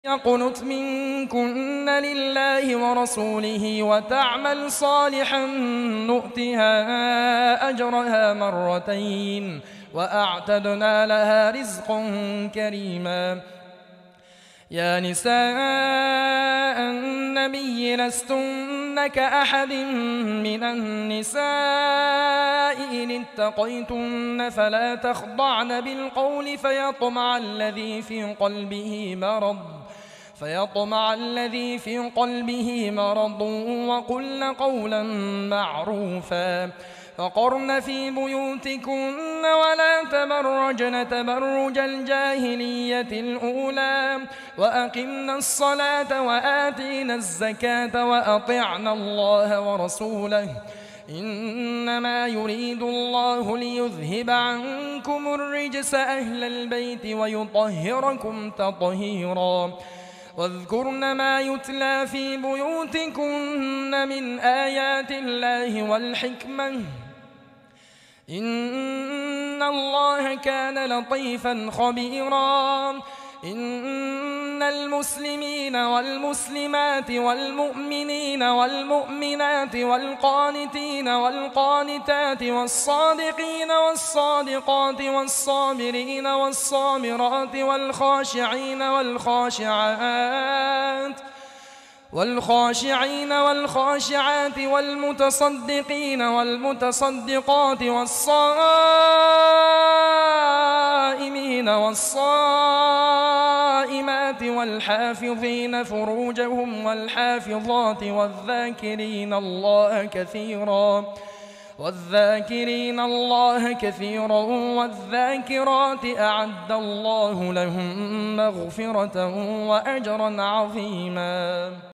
يقنت منكن لله ورسوله وتعمل صالحا نؤتها أجرها مرتين وأعتدنا لها رزقا كريما. يا نساء النبي لستن كأحد من النساء إن اتقيتن فلا تخضعن بالقول فيطمع الذي في قلبه مرض وقلن قولا معروفا. وقرن في بيوتكن ولا تبرجن تبرج الجاهلية الأولى وأقمنا الصلاة وآتينا الزكاة وأطعنا الله ورسوله إنما يريد الله ليذهب عنكم الرجس أهل البيت ويطهركم تطهيرا. واذكرن ما يتلى في بيوتكن من آيات الله والحكمة إن الله كان لطيفا خبيرا. إن المسلمين والمسلمات والمؤمنين والمؤمنات والقانتين والقانتات والصادقين والصادقات والصابرين والصابرات والخاشعين والخاشعات والمتصدقين والمتصدقات والصائمين والصائمات والحافظين فروجهم والحافظات والذاكرين الله كثيرا والذاكرات أعد الله لهم مغفرة وأجرا عظيما.